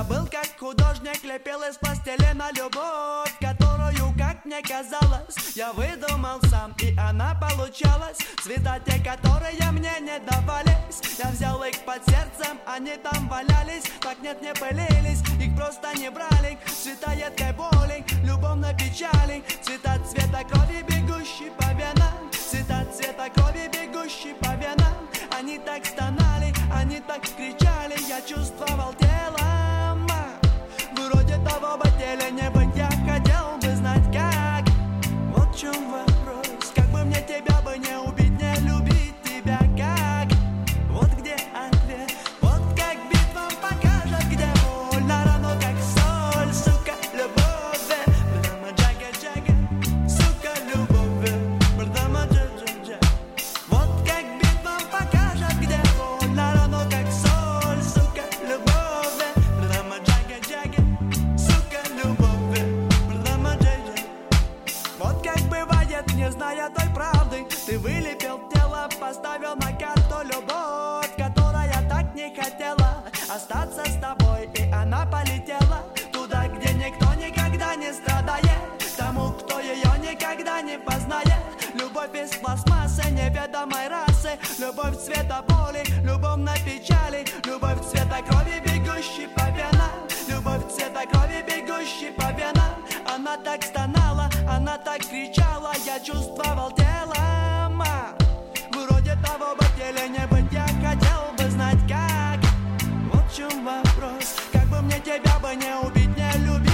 был как художник, лепил из пластилина любовь, которую, как мне казалось, я выдумал сам, и она получалась. Цвета те, которые мне не давались, я взял их под сердцем, они там валялись. Так нет, не пылились, их просто не брали. Цвета едкой боли, любовной печали, цвета цвета крови, бегущей по венам, цвета цвета крови, бегущей по венам. Они так стонали, они так кричали, я чувствовал телом. Вроде того бы теле не быть, я хотел бы знать как. Вот в чем вопрос, как бы мне тебя бы не убить, не любить тебя как. Вот где ответ, вот как битвам покажет, где больно, равно как соль, сука, любовь. Брдама джага джага, сука, любовь. Брдама джага джага. Вот как битвам покажет, где больно, равно как соль, сука, любовь. Брдама джага джага, сука, любовь. Брдама джага. Вот как бывает, не зная той правды, ты вылепил тело, поставил на карту любовь, которая так не хотела остаться с тобой, и она полетела туда, где никто никогда не страдает, тому, кто ее никогда не познает. Любовь из пластмассы неведомой расы, любовь цвета боли, любовь на печали, любовь цвета крови, бегущей по венам, любовь цвета крови, бегущей по венам. Она так стонала, она так кричала, я чувствовал телом. Вроде того бы теле не быть, я хотел бы знать как. Вот в чем вопрос, как бы мне тебя бы не убить, не любить